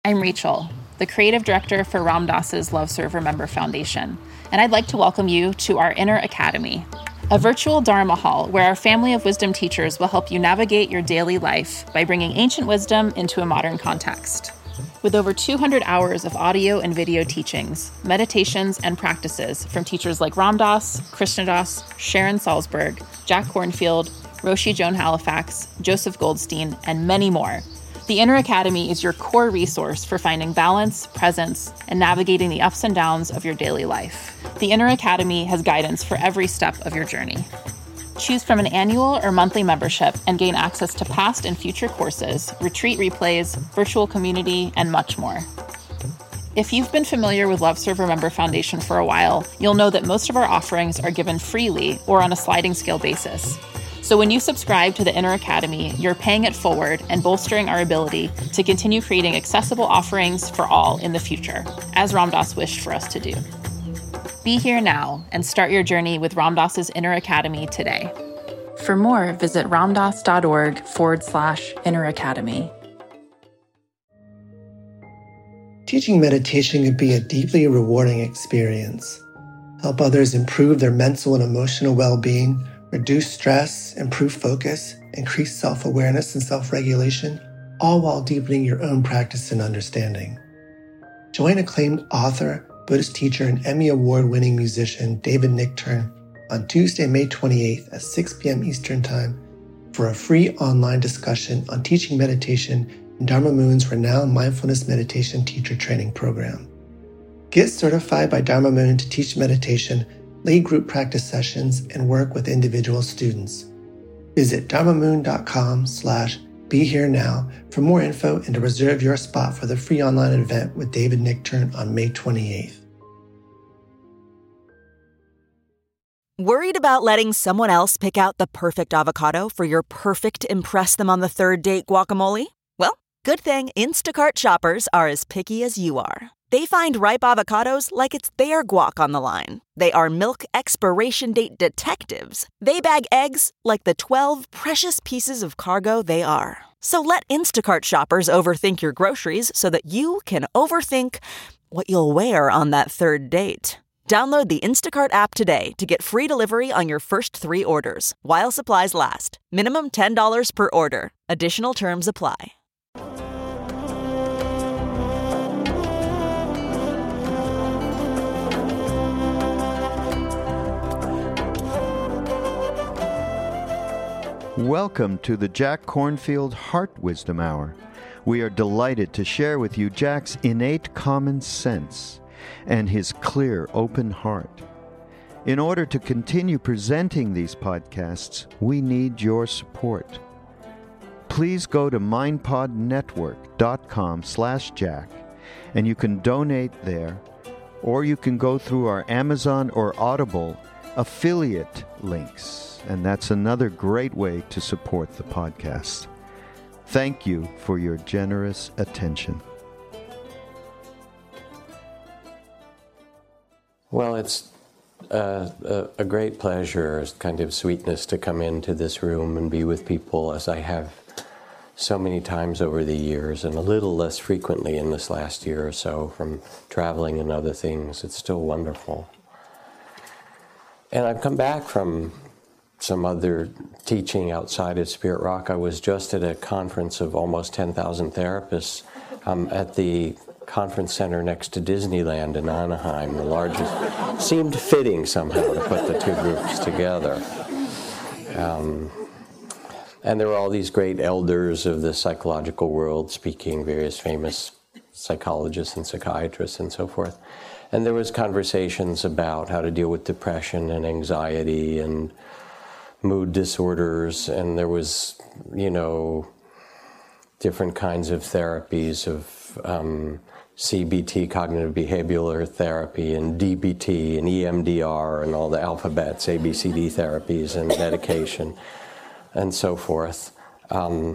I'm Rachel, the creative director for Ram Dass's Love Serve Remember Foundation, and I'd like to welcome you to our Inner Academy, a virtual Dharma hall where our family of wisdom teachers will help you navigate your daily life by bringing ancient wisdom into a modern context. With over 200 hours of audio and video teachings, meditations, and practices from teachers like Ram Dass, Krishna Das, Sharon Salzberg, Jack Kornfield, Roshi Joan Halifax, Joseph Goldstein, and many more, the Inner Academy is your core resource for finding balance, presence, and navigating the ups and downs of your daily life. The Inner Academy has guidance for every step of your journey. Choose from an annual or monthly membership and gain access to past and future courses, retreat replays, virtual community, and much more. If you've been familiar with Love Serve Remember Foundation for a while, you'll know that most of our offerings are given freely or on a sliding scale basis. So when you subscribe to the Inner Academy, you're paying it forward and bolstering our ability to continue creating accessible offerings for all in the future, as Ram Dass wished for us to do. Be here now and start your journey with Ram Dass's Inner Academy today. For more, visit ramdass.org/Inner Academy. Teaching meditation can be a deeply rewarding experience. Help others improve their mental and emotional well-being, reduce stress, improve focus, increase self-awareness and self-regulation, all while deepening your own practice and understanding. Join acclaimed author, Buddhist teacher, and Emmy Award-winning musician David Nichtern on Tuesday, May 28th at 6 p.m. Eastern Time for a free online discussion on teaching meditation in Dharma Moon's renowned mindfulness meditation teacher training program. Get certified by Dharma Moon to teach meditation, lead group practice sessions, and work with individual students. Visit dharmamoon.com/BeHereNow for more info and to reserve your spot for the free online event with David Nichtern on May 28th. Worried about letting someone else pick out the perfect avocado for your perfect impress them on the third date guacamole? Well, good thing Instacart shoppers are as picky as you are. They find ripe avocados like it's their guac on the line. They are milk expiration date detectives. They bag eggs like the 12 precious pieces of cargo they are. So let Instacart shoppers overthink your groceries so that you can overthink what you'll wear on that third date. Download the Instacart app today to get free delivery on your first 3 orders, while supplies last. Minimum $10 per order. Additional terms apply. Welcome to the Jack Kornfield Heart Wisdom Hour. We are delighted to share with you Jack's innate common sense and his clear, open heart. In order to continue presenting these podcasts, we need your support. Please go to mindpodnetwork.com/Jack, and you can donate there, or you can go through our Amazon or Audible affiliate links. And that's another great way to support the podcast. Thank you for your generous attention. Well, it's a great pleasure, kind of sweetness to come into this room and be with people as I have so many times over the years, and a little less frequently in this last year or so from traveling and other things. It's still wonderful. And I've come back from some other teaching outside of Spirit Rock. I was just at a conference of almost 10,000 therapists at the conference center next to Disneyland in Anaheim, the largest. Seemed fitting somehow to put the two groups together. And there were all these great elders of the psychological world speaking, various famous psychologists and psychiatrists and so forth. And there was conversations about how to deal with depression and anxiety and mood disorders, and there was, different kinds of therapies of CBT, cognitive behavioral therapy, and DBT, and EMDR, and all the alphabets, ABCD therapies, and medication, and so forth. And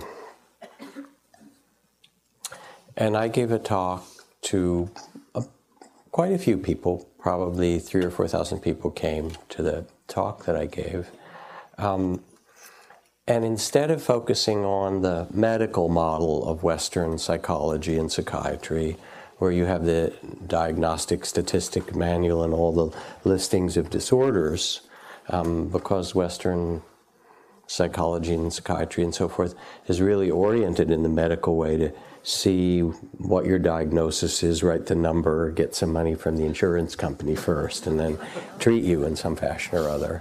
I gave a talk to quite a few people, probably 3,000 or 4,000 people came to the talk that I gave. And instead of focusing on the medical model of Western psychology and psychiatry, where you have the diagnostic statistic manual and all the listings of disorders, because Western psychology and psychiatry and so forth is really oriented in the medical way to see what your diagnosis is, write the number, get some money from the insurance company first, and then treat you in some fashion or other.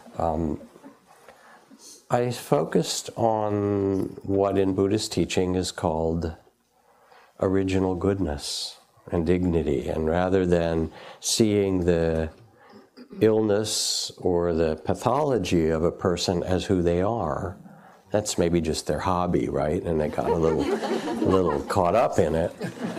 I focused on what in Buddhist teaching is called original goodness and dignity, and rather than seeing the illness or the pathology of a person as who they are, that's maybe just their hobby, right? And they got a little caught up in it.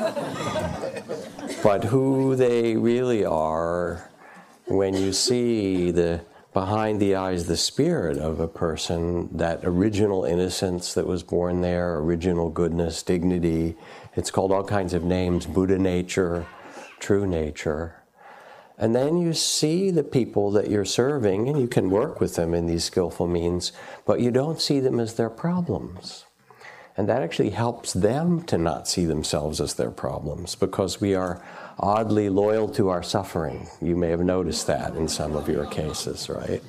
But who they really are, when you see the behind the eyes, the spirit of a person, that original innocence that was born there, original goodness, dignity. It's called all kinds of names, Buddha nature, true nature. And then you see the people that you're serving, and you can work with them in these skillful means, but you don't see them as their problems. And that actually helps them to not see themselves as their problems, because we are oddly loyal to our suffering. You may have noticed that in some of your cases, right?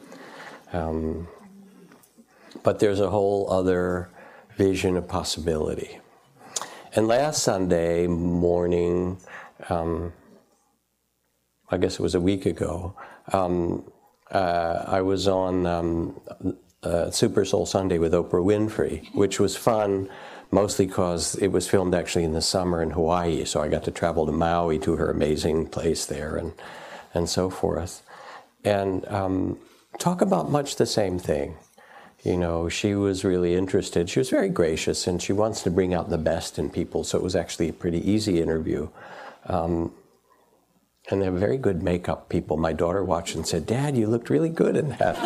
But there's a whole other vision of possibility. And last Sunday morning, I guess it was a week ago, I was on Super Soul Sunday with Oprah Winfrey, which was fun, mostly because it was filmed actually in the summer in Hawaii, so I got to travel to Maui to her amazing place there and so forth. And talk about much the same thing. You know, she was really interested. She was very gracious, and she wants to bring out the best in people, so it was actually a pretty easy interview. And they're very good makeup people. My daughter watched and said, "Dad, you looked really good in that."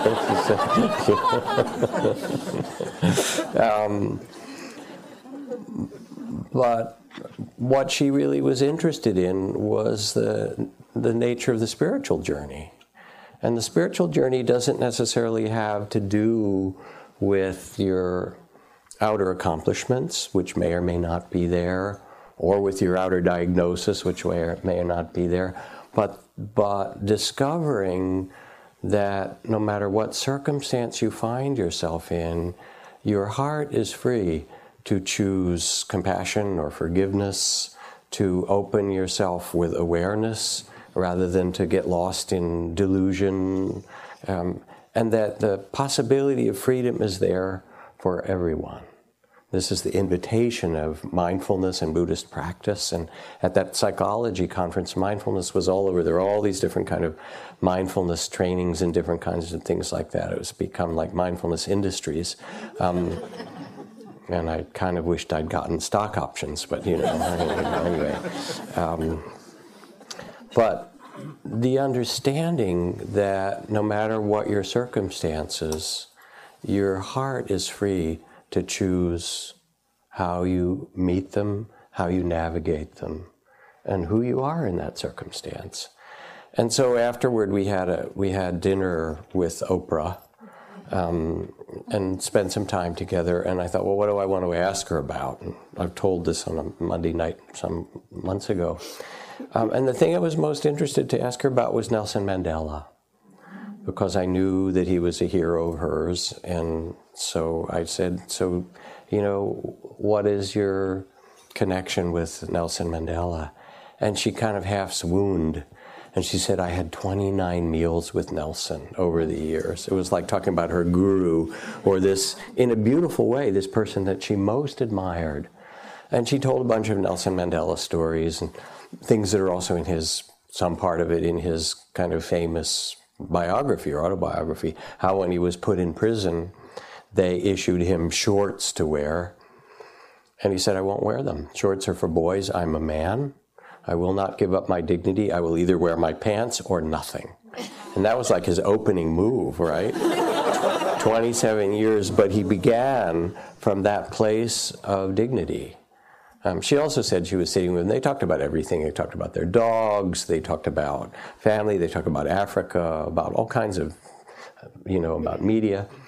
But what she really was interested in was the nature of the spiritual journey. And the spiritual journey doesn't necessarily have to do with your outer accomplishments, which may or may not be there, or with your outer diagnosis, which may or not be there, but discovering that no matter what circumstance you find yourself in, your heart is free to choose compassion or forgiveness, to open yourself with awareness rather than to get lost in delusion, and that the possibility of freedom is there for everyone. This is the invitation of mindfulness and Buddhist practice. And at that psychology conference, mindfulness was all over. There were all these different kind of mindfulness trainings and different kinds of things like that. It was become like mindfulness industries. And I kind of wished I'd gotten stock options, but you know, anyway. But the understanding that no matter what your circumstances, your heart is free to choose how you meet them, how you navigate them, and who you are in that circumstance. And so afterward, we had dinner with Oprah, and spent some time together. And I thought, well, what do I want to ask her about? And I've told this on a Monday night some months ago. And the thing I was most interested to ask her about was Nelson Mandela, because I knew that he was a hero of hers. And so I said, so, you know, what is your connection with Nelson Mandela? And she kind of half swooned. And she said, I had 29 meals with Nelson over the years. It was like talking about her guru, or this, in a beautiful way, this person that she most admired. And she told a bunch of Nelson Mandela stories and things that are also in his, some part of it in his kind of famous biography or autobiography, how when he was put in prison, they issued him shorts to wear. And he said, I won't wear them. Shorts are for boys. I'm a man. I will not give up my dignity. I will either wear my pants or nothing. And that was like his opening move, right? 27 years, but he began from that place of dignity. She also said she was sitting with them. They talked about everything. They talked about their dogs. They talked about family. They talked about Africa, about all kinds of, about media.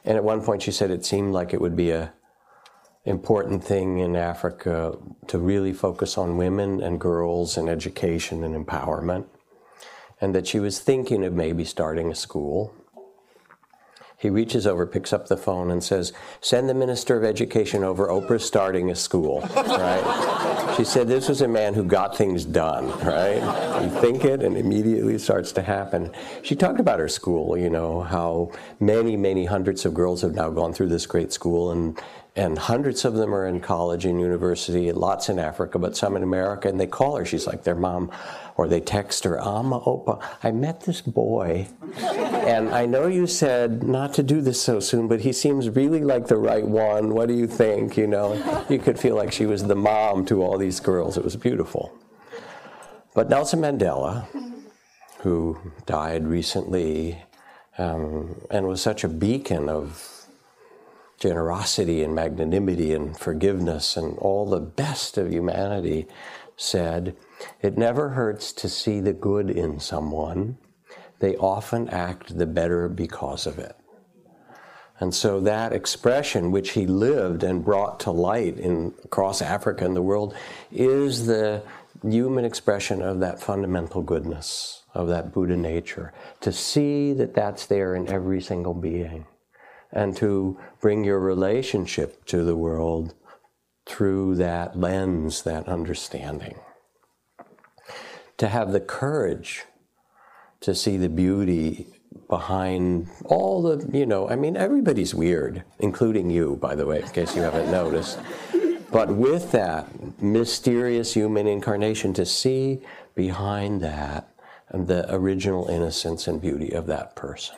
And at one point she said it seemed like it would be a important thing in Africa to really focus on women and girls and education and empowerment, and that she was thinking of maybe starting a school. He reaches over, picks up the phone, and says, "Send the Minister of Education over. Oprah's starting a school," right? She said this was a man who got things done, right? You think it, and immediately it starts to happen. She talked about her school, you know, how many, many hundreds of girls have now gone through this great school, and hundreds of them are in college and university, lots in Africa, but some in America, and they call her. She's like their mom, or they text her, "Ama Opa, I met this boy, and I know you said not to do this so soon, but he seems really like the right one. What do you think?" You know, you could feel like she was the mom to all these girls. It was beautiful. But Nelson Mandela, who died recently, and was such a beacon of generosity and magnanimity and forgiveness and all the best of humanity, said, "It never hurts to see the good in someone. They often act the better because of it." And so that expression, which he lived and brought to light across Africa and the world, is the human expression of that fundamental goodness, of that Buddha nature, to see that that's there in every single being, and to bring your relationship to the world through that lens, that understanding. To have the courage to see the beauty behind all the, you know, I mean, everybody's weird, including you, by the way, in case you haven't noticed. But with that mysterious human incarnation, to see behind that the original innocence and beauty of that person.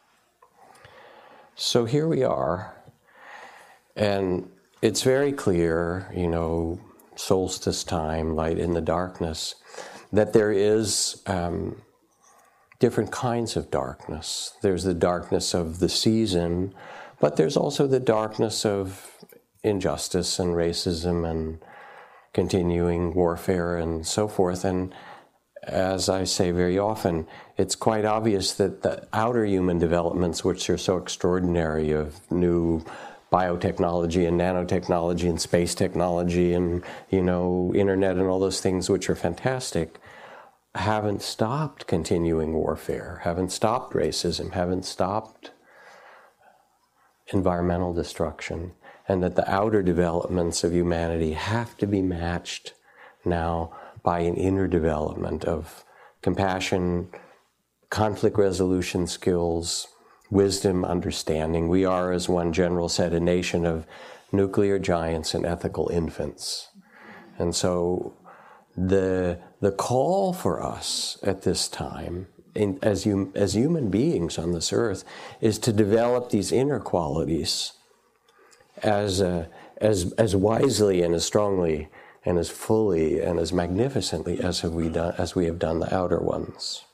So here we are, and it's very clear, you know, solstice time, light in the darkness, that there is different kinds of darkness. There's the darkness of the season, but there's also the darkness of injustice and racism and continuing warfare and so forth. And as I say very often, it's quite obvious that the outer human developments, which are so extraordinary, of new biotechnology and nanotechnology and space technology and, you know, internet and all those things which are fantastic, haven't stopped continuing warfare, haven't stopped racism, haven't stopped environmental destruction, and that the outer developments of humanity have to be matched now by an inner development of compassion, conflict resolution skills, wisdom, understanding. We are, as one general said, a nation of nuclear giants and ethical infants. And so the call for us at this time, as human beings on this earth, is to develop these inner qualities as wisely and as strongly and as fully and as magnificently as we have done the outer ones.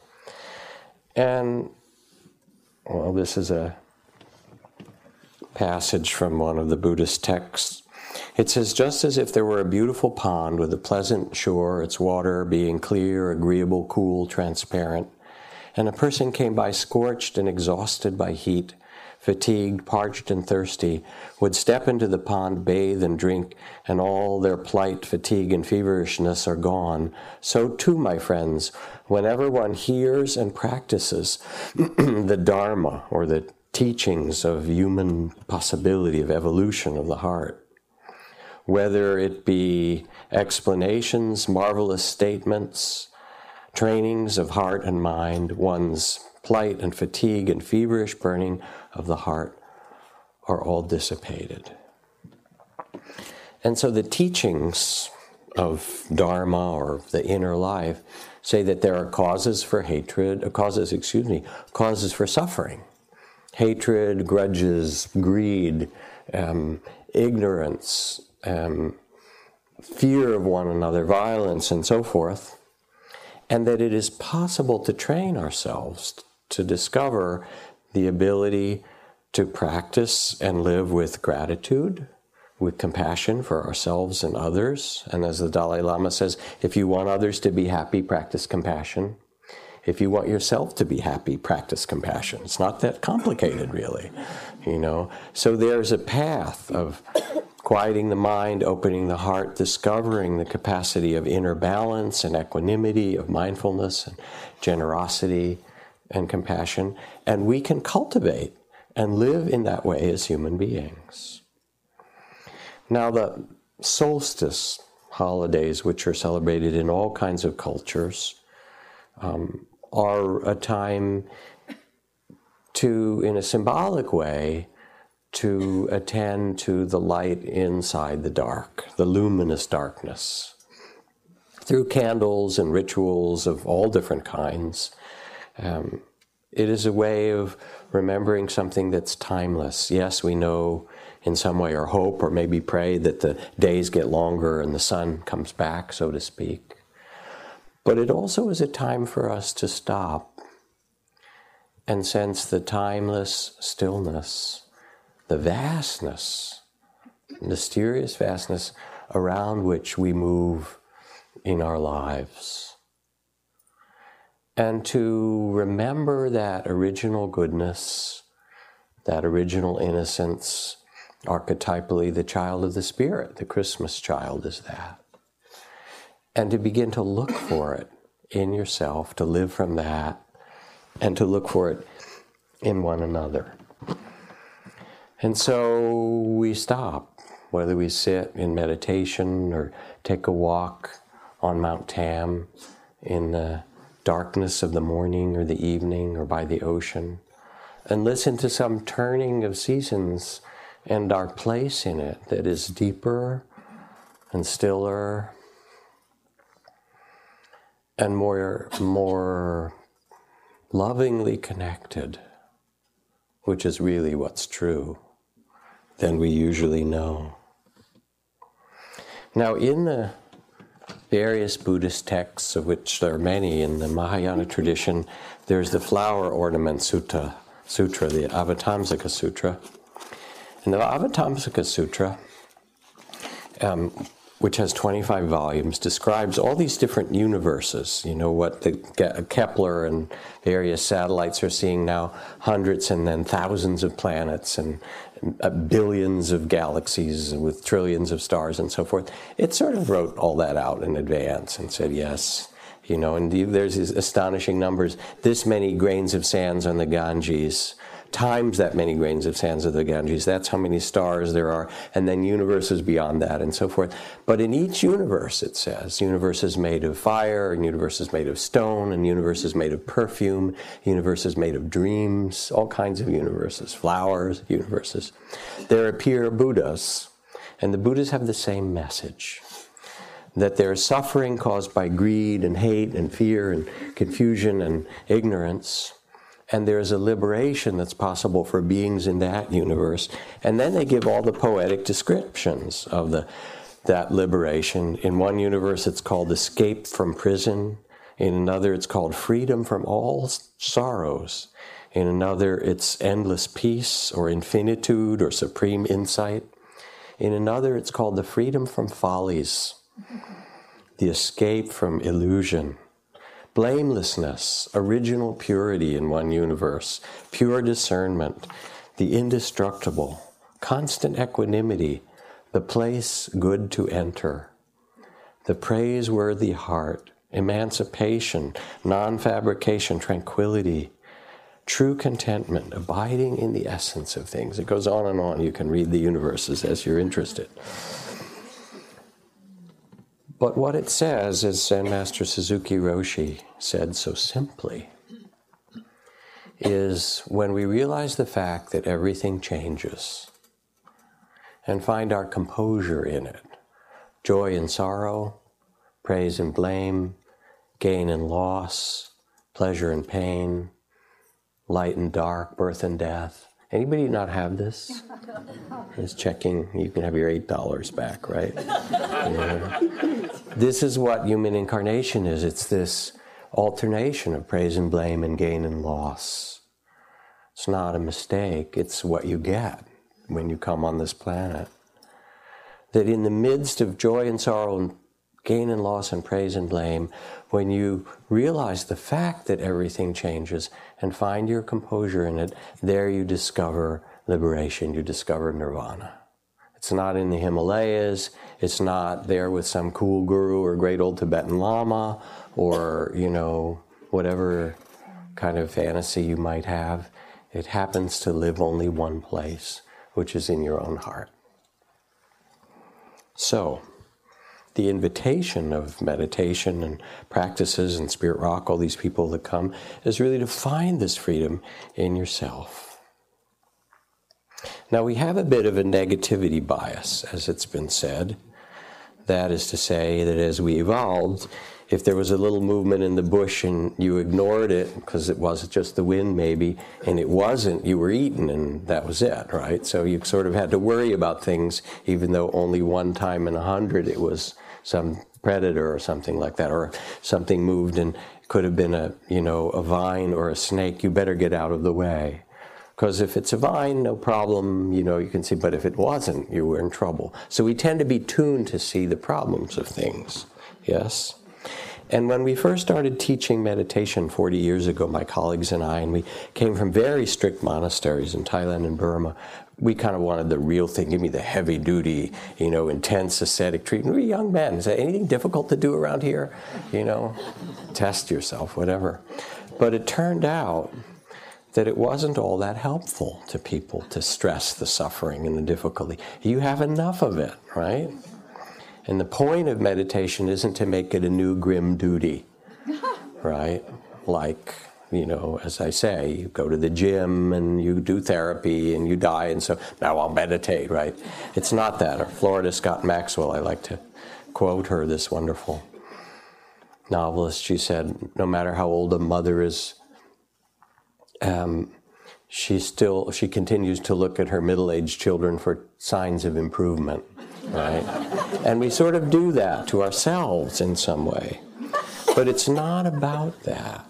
And, well, this is a passage from one of the Buddhist texts. It says, "Just as if there were a beautiful pond with a pleasant shore, its water being clear, agreeable, cool, transparent, and a person came by scorched and exhausted by heat, fatigued, parched, and thirsty, would step into the pond, bathe, and drink, and all their plight, fatigue, and feverishness are gone. So too, my friends, whenever one hears and practices the Dharma, or the teachings of human possibility, of evolution of the heart, whether it be explanations, marvelous statements, trainings of heart and mind, one's plight and fatigue and feverish burning of the heart are all dissipated." And so the teachings of Dharma, or the inner life, say that there are causes for hatred, causes for suffering. Hatred, grudges, greed, ignorance, fear of one another, violence, and so forth. And that it is possible to train ourselves to discover the ability to practice and live with gratitude, with compassion for ourselves and others. And as the Dalai Lama says, if you want others to be happy, practice compassion. If you want yourself to be happy, practice compassion. It's not that complicated, really, So there's a path of quieting the mind, opening the heart, discovering the capacity of inner balance and equanimity, of mindfulness and generosity and compassion. And we can cultivate and live in that way as human beings. Now, the solstice holidays, which are celebrated in all kinds of cultures, are a time to, in a symbolic way, to attend to the light inside the dark, the luminous darkness. Through candles and rituals of all different kinds, it is a way of remembering something that's timeless. Yes, we know in some way or hope or maybe pray that the days get longer and the sun comes back, so to speak. But it also is a time for us to stop and sense the timeless stillness, the vastness, mysterious vastness around which we move in our lives. And to remember that original goodness, that original innocence, archetypally the child of the Spirit, the Christmas child is that. And to begin to look for it in yourself, to live from that, and to look for it in one another. And so we stop, whether we sit in meditation or take a walk on Mount Tam in the darkness of the morning or the evening or by the ocean, and listen to some turning of seasons and our place in it that is deeper and stiller and more lovingly connected, which is really what's true, than we usually know. Now, in the various Buddhist texts, of which there are many in the Mahayana tradition, there's the Flower Ornament Sutra, the Avatamsaka Sutra. And the Avatamsaka Sutra, which has 25 volumes, describes all these different universes. You know, what the Kepler and various satellites are seeing now, hundreds and then thousands of planets and billions of galaxies with trillions of stars and so forth. It sort of wrote all that out in advance and said, yes, and there's these astonishing numbers. This many grains of sands on the Ganges, times that many grains of sands of the Ganges, that's how many stars there are, and then universes beyond that and so forth. But in each universe, it says, universe is made of fire, and universe is made of stone, and universe is made of perfume, universe is made of dreams, all kinds of universes, flowers, universes. There appear Buddhas, and the Buddhas have the same message, that there is suffering caused by greed and hate and fear and confusion and ignorance, and there's a liberation that's possible for beings in that universe. And then they give all the poetic descriptions of that liberation. In one universe, it's called escape from prison. In another, it's called freedom from all sorrows. In another, it's endless peace or infinitude or supreme insight. In another, it's called the freedom from follies, the escape from illusion. Blamelessness, original purity in one universe, pure discernment, the indestructible, constant equanimity, the place good to enter, the praiseworthy heart, emancipation, non-fabrication, tranquility, true contentment, abiding in the essence of things. It goes on and on. You can read the universes as you're interested. But what it says, as Zen Master Suzuki Roshi said so simply, is when we realize the fact that everything changes and find our composure in it, joy and sorrow, praise and blame, gain and loss, pleasure and pain, light and dark, birth and death. Anybody not have this? Just checking, you can have your $8 back, right? This is what human incarnation is. It's this alternation of praise and blame and gain and loss. It's not a mistake. It's what you get when you come on this planet. That in the midst of joy and sorrow and gain and loss and praise and blame, when you realize the fact that everything changes and find your composure in it, there you discover liberation, you discover nirvana. It's not in the Himalayas, it's not there with some cool guru or great old Tibetan Lama or, whatever kind of fantasy you might have. It happens to live only one place, which is in your own heart. So, the invitation of meditation and practices and Spirit Rock, all these people that come, is really to find this freedom in yourself. Now, we have a bit of a negativity bias, as it's been said. That is to say that as we evolved, if there was a little movement in the bush and you ignored it because it was just the wind maybe, and it wasn't, you were eaten and that was it, right? So you sort of had to worry about things even though only one time in 100 it was some predator or something like that, or something moved and could have been a vine or a snake, you better get out of the way. Because if it's a vine, no problem, you can see, but if it wasn't, you were in trouble. So we tend to be tuned to see the problems of things, yes? And when we first started teaching meditation 40 years ago, my colleagues and I, and we came from very strict monasteries in Thailand and Burma, we kind of wanted the real thing, give me the heavy-duty, intense ascetic treatment. We were young men. Is there anything difficult to do around here? Test yourself, whatever. But it turned out that it wasn't all that helpful to people to stress the suffering and the difficulty. You have enough of it, right? And the point of meditation isn't to make it a new grim duty, right? Like, as I say, you go to the gym and you do therapy and you die, and so now I'll meditate, right? It's not that. Or Florida Scott Maxwell, I like to quote her, this wonderful novelist. She said, no matter how old a mother is, she continues to look at her middle-aged children for signs of improvement, right? And we sort of do that to ourselves in some way. But it's not about that.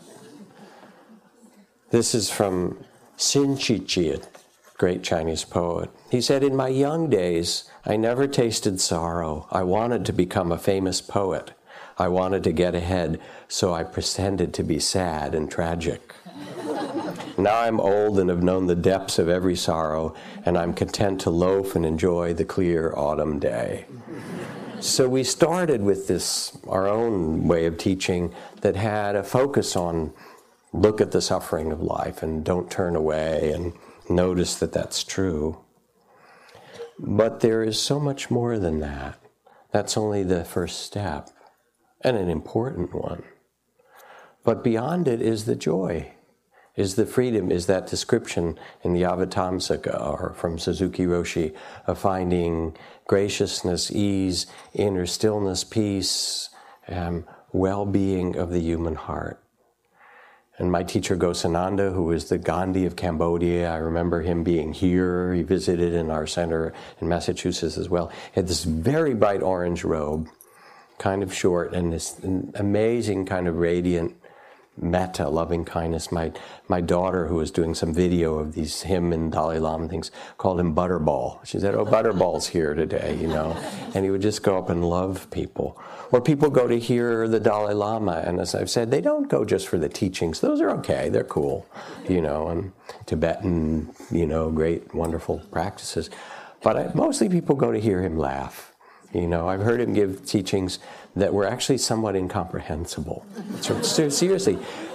This is from Xin Chichi, a great Chinese poet. He said, in my young days, I never tasted sorrow. I wanted to become a famous poet. I wanted to get ahead, so I pretended to be sad and tragic. Now I'm old and have known the depths of every sorrow, and I'm content to loaf and enjoy the clear autumn day. So we started with this, our own way of teaching, that had a focus on look at the suffering of life and don't turn away and notice that that's true. But there is so much more than that. That's only the first step, and an important one. But beyond it is the joy, is the freedom, is that description in the Avatamsaka, or from Suzuki Roshi, of finding graciousness, ease, inner stillness, peace, well-being of the human heart. And my teacher Gosananda, who is the Gandhi of Cambodia, I remember him being here. He visited in our center in Massachusetts as well. He had this very bright orange robe, kind of short, and this amazing kind of radiant metta, loving kindness. My daughter, who was doing some video of these him and Dalai Lama things, called him Butterball. She said, oh, Butterball's here today, And he would just go up and love people. Or people go to hear the Dalai Lama, and as I've said, they don't go just for the teachings. Those are okay, they're cool, and Tibetan, great, wonderful practices. But mostly people go to hear him laugh. I've heard him give teachings that were actually somewhat incomprehensible. So, seriously,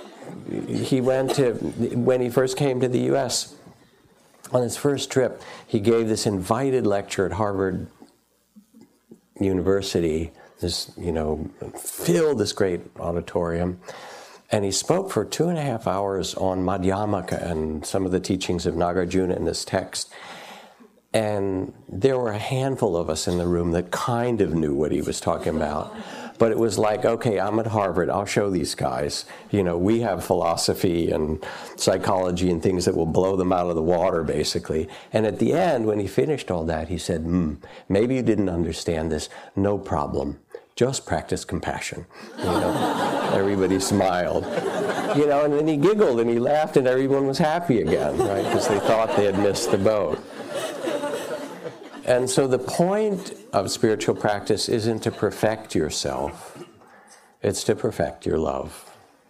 when he first came to the U.S., on his first trip, he gave this invited lecture at Harvard University, filled this great auditorium, and he spoke for 2.5 hours on Madhyamaka and some of the teachings of Nagarjuna in this text. And there were a handful of us in the room that kind of knew what he was talking about. But it was like, okay, I'm at Harvard, I'll show these guys. We have philosophy and psychology and things that will blow them out of the water, basically. And at the end, when he finished all that, he said, maybe you didn't understand this, no problem. Just practice compassion. Everybody smiled. And then he giggled and he laughed and everyone was happy again, right? Because they thought they had missed the boat. And so the point of spiritual practice isn't to perfect yourself, it's to perfect your love.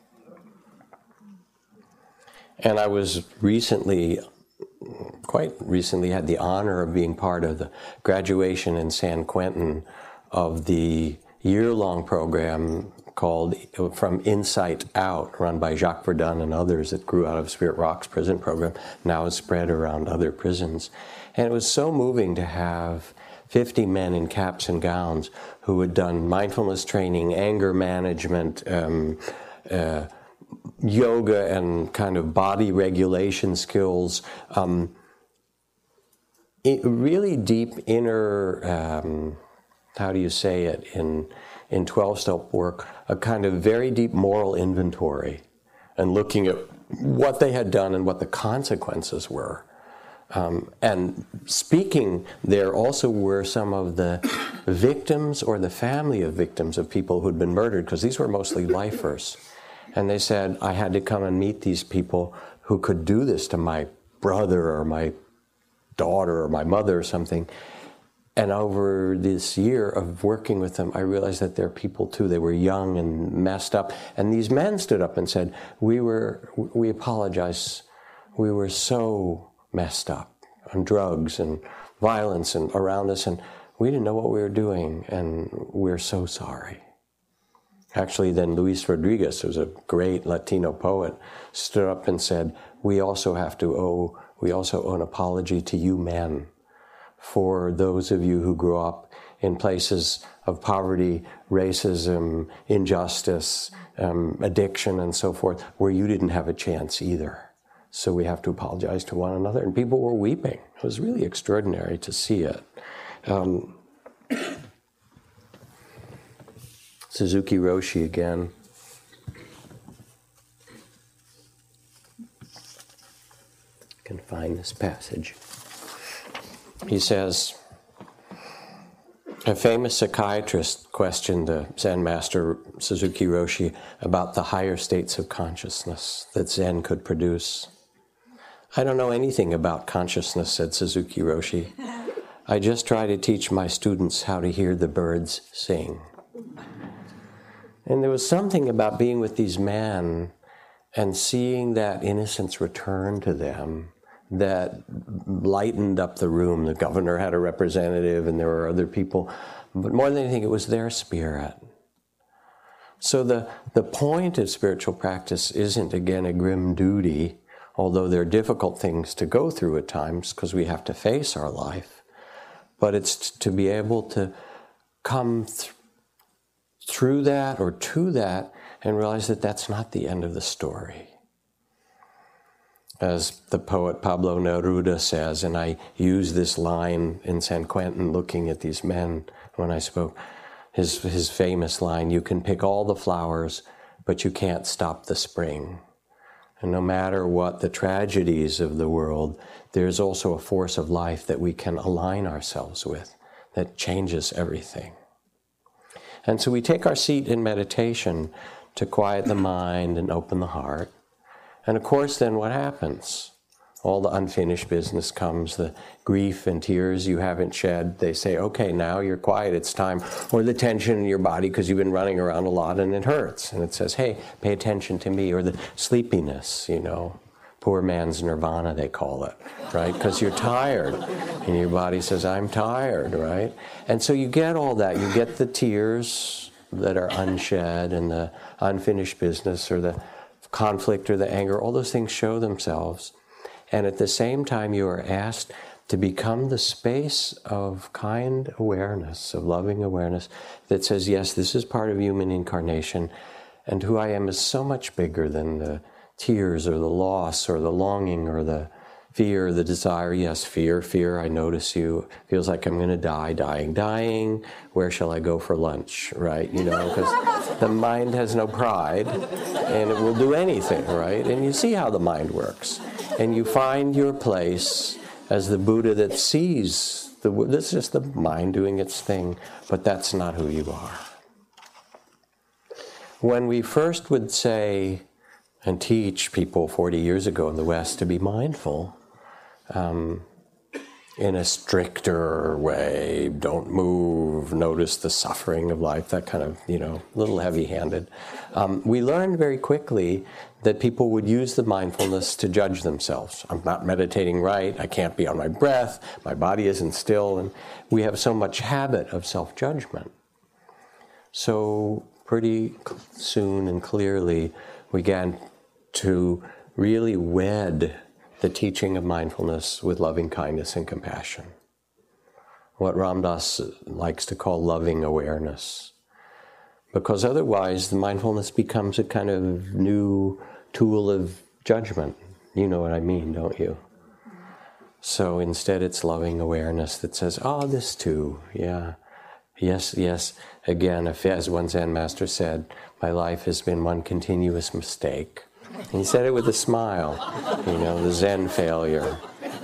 And I was quite recently, had the honor of being part of the graduation in San Quentin of the year-long program called From Insight Out, run by Jacques Verdun and others that grew out of Spirit Rock's prison program, now is spread around other prisons. And it was so moving to have 50 men in caps and gowns who had done mindfulness training, anger management, yoga and kind of body regulation skills, really deep inner, how do you say it, in 12-step work, a kind of very deep moral inventory and looking at what they had done and what the consequences were. And speaking there also were some of the victims or the family of victims of people who'd been murdered, because these were mostly lifers. And they said, I had to come and meet these people who could do this to my brother or my daughter or my mother or something. And over this year of working with them, I realized that they're people too. They were young and messed up. And these men stood up and said, we apologize. We were so messed up on drugs and violence and around us, and we didn't know what we were doing, and we're so sorry. Actually, then Luis Rodriguez, who's a great Latino poet, stood up and said, we also owe an apology to you men for those of you who grew up in places of poverty, racism, injustice, addiction, and so forth, where you didn't have a chance either. So we have to apologize to one another. And people were weeping. It was really extraordinary to see it. Suzuki Roshi again. I can find this passage. He says, a famous psychiatrist questioned the Zen master Suzuki Roshi about the higher states of consciousness that Zen could produce. I don't know anything about consciousness, said Suzuki Roshi. I just try to teach my students how to hear the birds sing. And there was something about being with these men and seeing that innocence return to them that lightened up the room. The governor had a representative and there were other people. But more than anything, it was their spirit. So the point of spiritual practice isn't, again, a grim duty, although there are difficult things to go through at times because we have to face our life. But it's to be able to come through that or to that and realize that that's not the end of the story. As the poet Pablo Neruda says, and I use this line in San Quentin looking at these men when I spoke, his famous line, you can pick all the flowers, but you can't stop the spring. And no matter what the tragedies of the world, there's also a force of life that we can align ourselves with that changes everything. And so we take our seat in meditation to quiet the mind and open the heart. And of course, then what happens? All the unfinished business comes, the grief and tears you haven't shed. They say, okay, now you're quiet, it's time. Or the tension in your body because you've been running around a lot and it hurts. And it says, hey, pay attention to me. Or the sleepiness, poor man's nirvana, they call it, right? Because you're tired. And your body says, I'm tired, right? And so you get all that. You get the tears that are unshed and the unfinished business or the conflict or the anger. All those things show themselves. And at the same time, you are asked to become the space of kind awareness, of loving awareness that says, yes, this is part of human incarnation, and who I am is so much bigger than the tears or the loss or the longing or the fear, the desire. Yes, fear, I notice you. Feels like I'm going to die, dying. Where shall I go for lunch, right? Because the mind has no pride and it will do anything, right? And you see how the mind works. And you find your place as the Buddha that sees this is just the mind doing its thing, but that's not who you are. When we first would say and teach people 40 years ago in the West to be mindful, in a stricter way. Don't move, notice the suffering of life, that kind of, a little heavy-handed. We learned very quickly that people would use the mindfulness to judge themselves. I'm not meditating right, I can't be on my breath, my body isn't still, and we have so much habit of self-judgment. So pretty soon and clearly we began to really wed the teaching of mindfulness with loving kindness and compassion. What Ram Dass likes to call loving awareness. Because otherwise the mindfulness becomes a kind of new tool of judgment. You know what I mean, don't you? So instead it's loving awareness that says, oh, this too, yeah. Yes, yes. Again, as one Zen master said, my life has been one continuous mistake. And he said it with a smile, the Zen failure.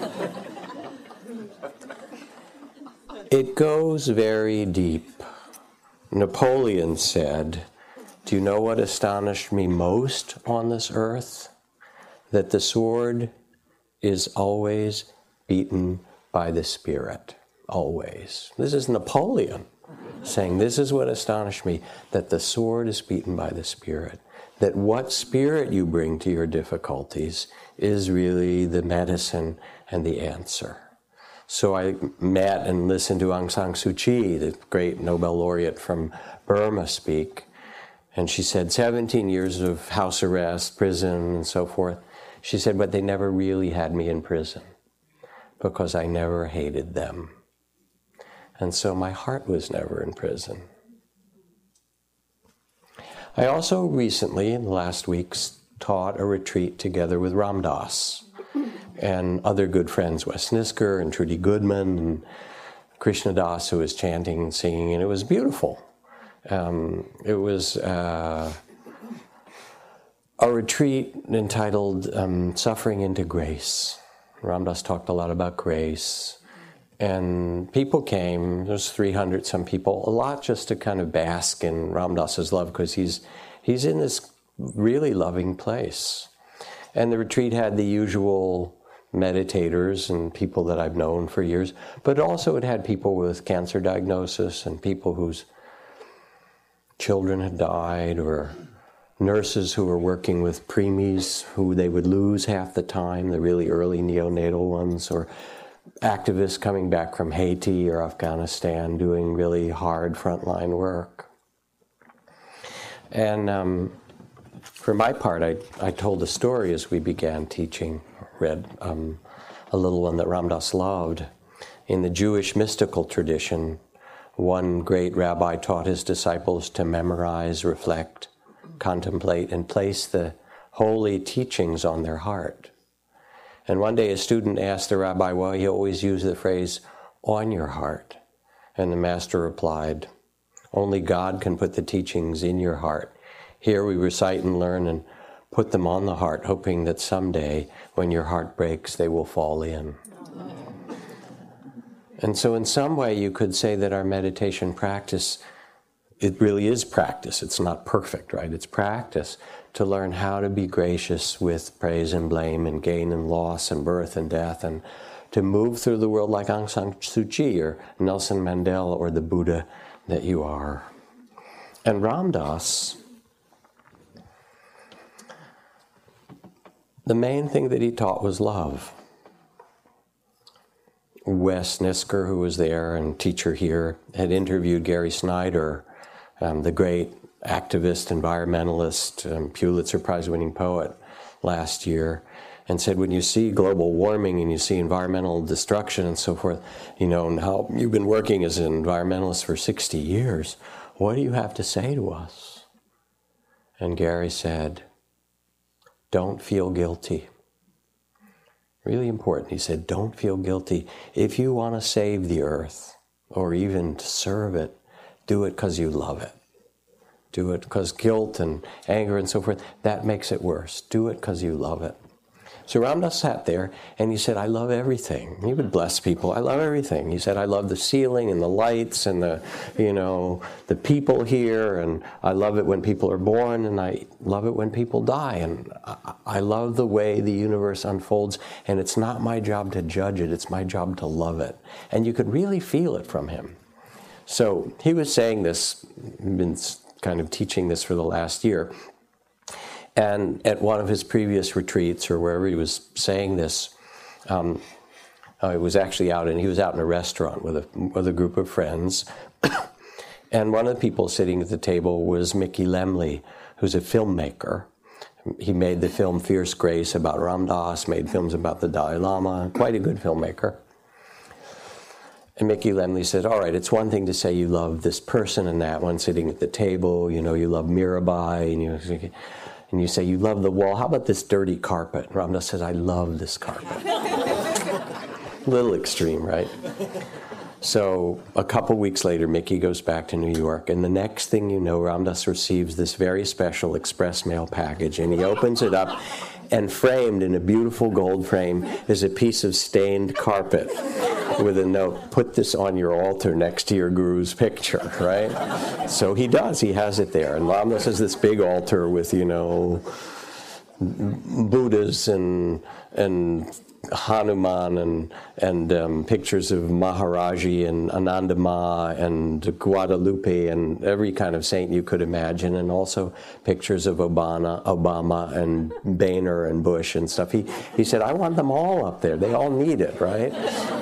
It goes very deep. Napoleon said, do you know what astonished me most on this earth? That the sword is always beaten by the spirit. Always. This is Napoleon saying, this is what astonished me, that the sword is beaten by the spirit. That what spirit you bring to your difficulties is really the medicine and the answer. So I met and listened to Aung San Suu Kyi, the great Nobel laureate from Burma, speak. And she said, 17 years of house arrest, prison, and so forth. She said, but they never really had me in prison because I never hated them. And so my heart was never in prison. I also recently, in the last weeks, taught a retreat together with Ram Dass and other good friends, Wes Nisker and Trudy Goodman and Krishna Das, who was chanting and singing, and it was beautiful. It was a retreat entitled Suffering into Grace. Ram Dass talked a lot about grace. And people came, there's 300 some people, a lot just to kind of bask in Ram Dass's love, because he's in this really loving place. And the retreat had the usual meditators and people that I've known for years, but also it had people with cancer diagnosis and people whose children had died, or nurses who were working with preemies who they would lose half the time, the really early neonatal ones, or activists coming back from Haiti or Afghanistan doing really hard frontline work. And for my part, I told a story as we began teaching, read a little one that Ram Dass loved. In the Jewish mystical tradition, one great rabbi taught his disciples to memorize, reflect, contemplate, and place the holy teachings on their heart. And one day a student asked the rabbi why he always used the phrase, on your heart. And the master replied, only God can put the teachings in your heart. Here we recite and learn and put them on the heart, hoping that someday, when your heart breaks, they will fall in. And so in some way you could say that our meditation practice, it really is practice. It's not perfect, right? It's practice to learn how to be gracious with praise and blame and gain and loss and birth and death, and to move through the world like Aung San Suu Kyi or Nelson Mandela or the Buddha that you are. And Ram Dass, the main thing that he taught was love. Wes Nisker, who was there and teacher here, had interviewed Gary Snyder, the great activist, environmentalist, Pulitzer Prize-winning poet last year, and said, when you see global warming and you see environmental destruction and so forth, and how you've been working as an environmentalist for 60 years, what do you have to say to us? And Gary said, don't feel guilty. Really important. He said, don't feel guilty. If you want to save the earth, or even to serve it, do it because you love it. Do it because guilt and anger and so forth, that makes it worse. Do it because you love it. So Ram Dass sat there and he said, I love everything. He would bless people. I love everything. He said, I love the ceiling and the lights and the people here, and I love it when people are born, and I love it when people die, and I love the way the universe unfolds, and it's not my job to judge it, it's my job to love it. And you could really feel it from him. So he was saying this, been kind of teaching this for the last year. And at one of his previous retreats, or wherever he was saying this, he was actually out, and he was out in a restaurant with a group of friends. And one of the people sitting at the table was Mickey Lemley, who's a filmmaker. He made the film Fierce Grace about Ram Dass, made films about the Dalai Lama, quite a good filmmaker. And Mickey Lemley said, all right, it's one thing to say you love this person and that one sitting at the table, you love Mirabai, and you say you love the wall. How about this dirty carpet? And Ram Dass says, I love this carpet. A little extreme, right? So a couple weeks later, Mickey goes back to New York, and the next thing you know, Ram Dass receives this very special express mail package, and he opens it up, and framed in a beautiful gold frame is a piece of stained carpet with a note, put this on your altar next to your guru's picture, right? So he does, he has it there. And Ram Dass has this big altar with, Buddhas and Hanuman and pictures of Maharaji and Anandama and Guadalupe and every kind of saint you could imagine, and also pictures of Obama and Boehner and Bush and stuff. He said, I want them all up there. They all need it, right?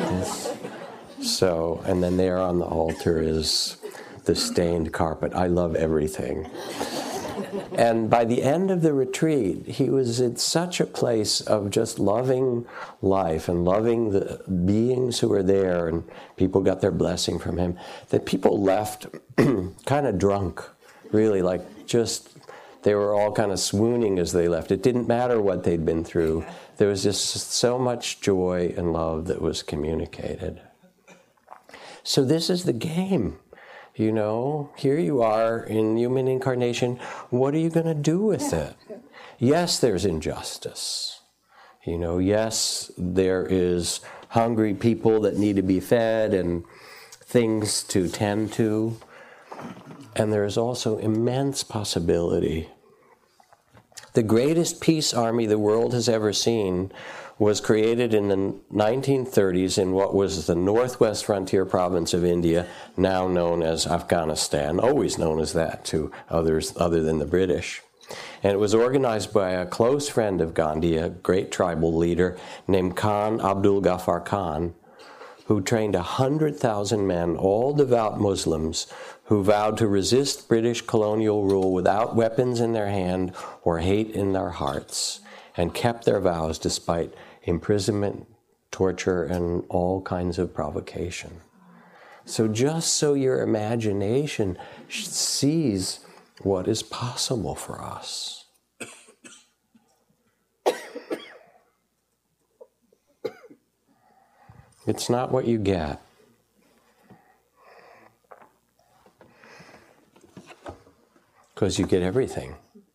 So, and then there on the altar is the stained carpet. I love everything. And by the end of the retreat, he was in such a place of just loving life and loving the beings who were there, and people got their blessing from him, that people left kind of drunk, really, they were all kind of swooning as they left. It didn't matter what they'd been through. There was just so much joy and love that was communicated. So this is the game. Here you are in human incarnation. What are you going to do with it? Yes, there's injustice. Yes, there is hungry people that need to be fed and things to tend to. And there is also immense possibility. The greatest peace army the world has ever seen was created in the 1930s in what was the northwest frontier province of India, now known as Afghanistan, always known as that to others other than the British. And it was organized by a close friend of Gandhi, a great tribal leader named Khan Abdul Ghaffar Khan, who trained 100,000 men, all devout Muslims, who vowed to resist British colonial rule without weapons in their hand or hate in their hearts, and kept their vows despite imprisonment, torture, and all kinds of provocation. So just so your imagination sees what is possible for us. It's not what you get. Because you get everything.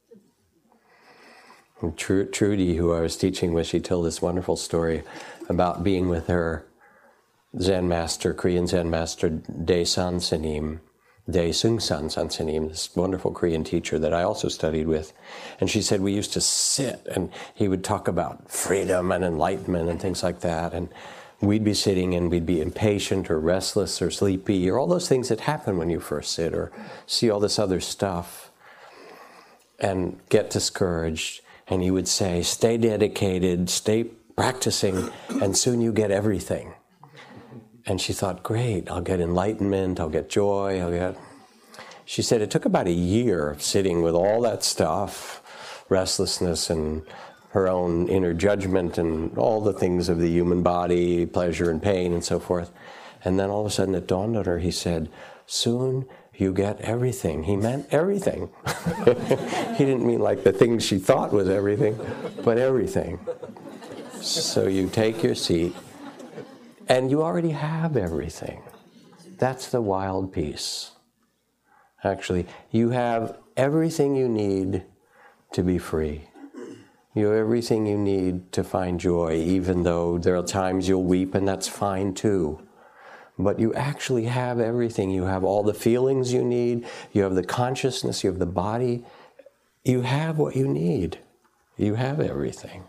And Trudy, who I was teaching with, she told this wonderful story about being with her Zen master, Korean Zen master, Daesan Sanim, Daesung San Sanim, this wonderful Korean teacher that I also studied with. And she said we used to sit and he would talk about freedom and enlightenment and things like that. And we'd be sitting and we'd be impatient or restless or sleepy or all those things that happen when you first sit or see all this other stuff and get discouraged. And he would say, stay dedicated, stay practicing, and soon you get everything. And she thought, great, I'll get enlightenment, I'll get joy, She said it took about a year of sitting with all that stuff, restlessness and her own inner judgment and all the things of the human body, pleasure and pain and so forth. And then all of a sudden it dawned on her, he said, soon you get everything. He meant everything. He didn't mean like the things she thought was everything, but everything. So you take your seat, and you already have everything. That's the wild piece. Actually, you have everything you need to be free. You have everything you need to find joy, even though there are times you'll weep, and that's fine too. But you actually have everything. You have all the feelings you need. You have the consciousness. You have the body. You have what you need. You have everything.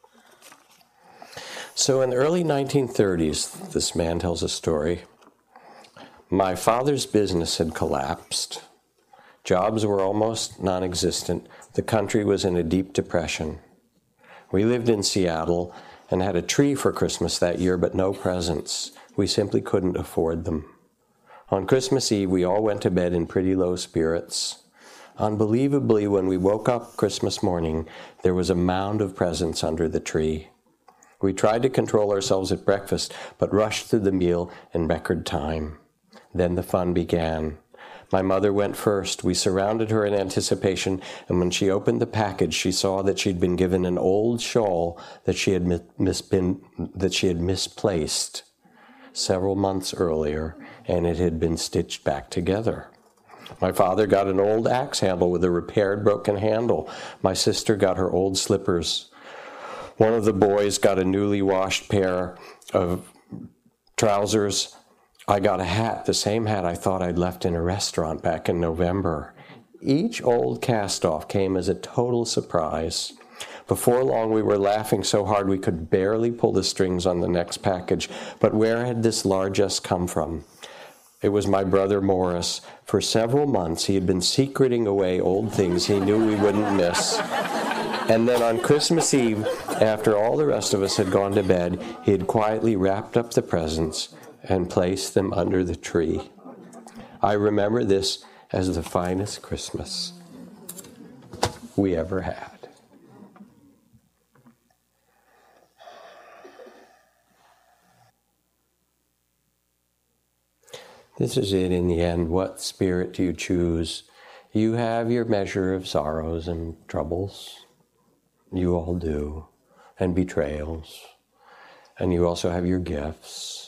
So in the early 1930s, this man tells a story. My father's business had collapsed. Jobs were almost non-existent. The country was in a deep depression. We lived in Seattle and had a tree for Christmas that year, but no presents. We simply couldn't afford them. On Christmas Eve, we all went to bed in pretty low spirits. Unbelievably, when we woke up Christmas morning, there was a mound of presents under the tree. We tried to control ourselves at breakfast, but rushed through the meal in record time. Then the fun began. My mother went first. We surrounded her in anticipation, and when she opened the package, she saw that she'd been given an old shawl that she had misplaced several months earlier, and it had been stitched back together. My father got an old axe handle with a repaired broken handle. My sister got her old slippers. One of the boys got a newly washed pair of trousers. I got a hat, the same hat I thought I'd left in a restaurant back in November. Each old cast-off came as a total surprise. Before long, we were laughing so hard we could barely pull the strings on the next package. But where had this largesse come from? It was my brother Morris. For several months, he had been secreting away old things he knew we wouldn't miss. And then on Christmas Eve, after all the rest of us had gone to bed, he had quietly wrapped up the presents and placed them under the tree. I remember this as the finest Christmas we ever had. This is it in the end. What spirit do you choose? You have your measure of sorrows and troubles. You all do. And betrayals. And you also have your gifts.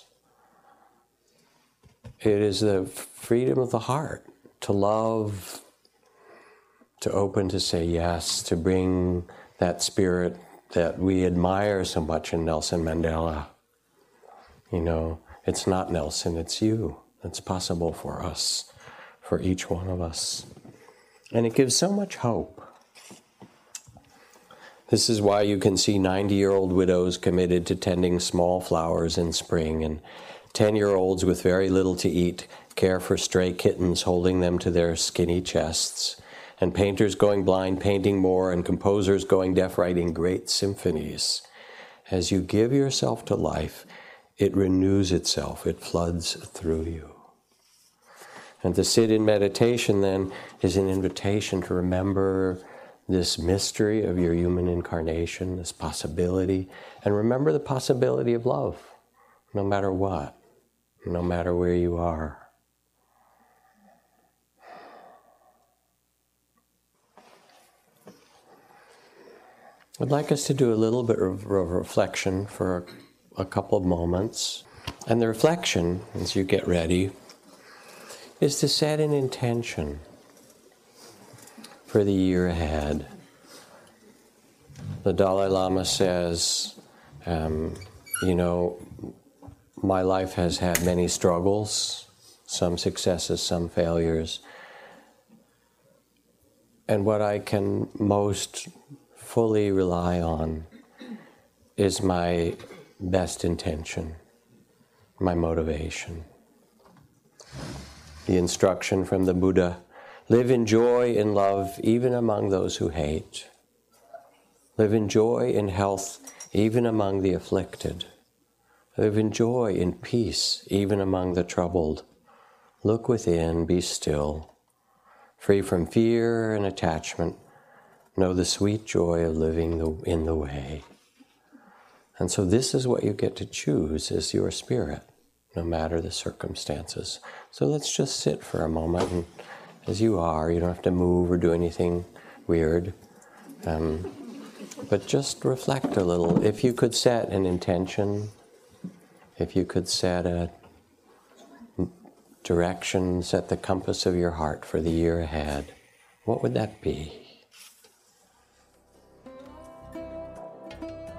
It is the freedom of the heart to love, to open, to say yes, to bring that spirit that we admire so much in Nelson Mandela. You know, it's not Nelson, it's you. It's possible for us, for each one of us. And it gives so much hope. This is why you can see 90-year-old widows committed to tending small flowers in spring, and 10-year-olds with very little to eat care for stray kittens, holding them to their skinny chests, and painters going blind painting more, and composers going deaf writing great symphonies. As you give yourself to life, it renews itself, it floods through you. And to sit in meditation, then, is an invitation to remember this mystery of your human incarnation, this possibility, and remember the possibility of love, no matter what, no matter where you are. I'd like us to do a little bit of reflection for a couple of moments. And the reflection, as you get ready, is to set an intention for the year ahead. The Dalai Lama says, my life has had many struggles, some successes, some failures. And what I can most fully rely on is my best intention, my motivation. The instruction from the Buddha, live in joy and love even among those who hate. Live in joy and health even among the afflicted. Live in joy and peace even among the troubled. Look within, be still. Free from fear and attachment, know the sweet joy of living in the way. And so this is what you get to choose as your spirit, no matter the circumstances. So let's just sit for a moment, and as you are, you don't have to move or do anything weird, but just reflect a little. If you could set an intention, if you could set a direction, set the compass of your heart for the year ahead, what would that be?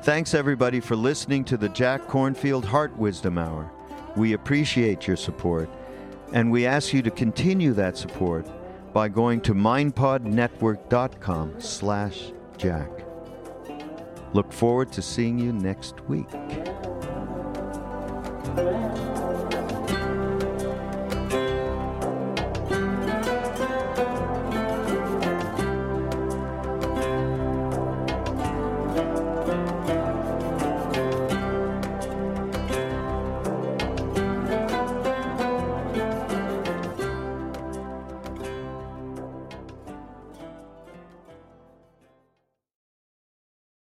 Thanks, everybody, for listening to the Jack Kornfield Heart Wisdom Hour. We appreciate your support, and we ask you to continue that support by going to mindpodnetwork.com/Jack. Look forward to seeing you next week.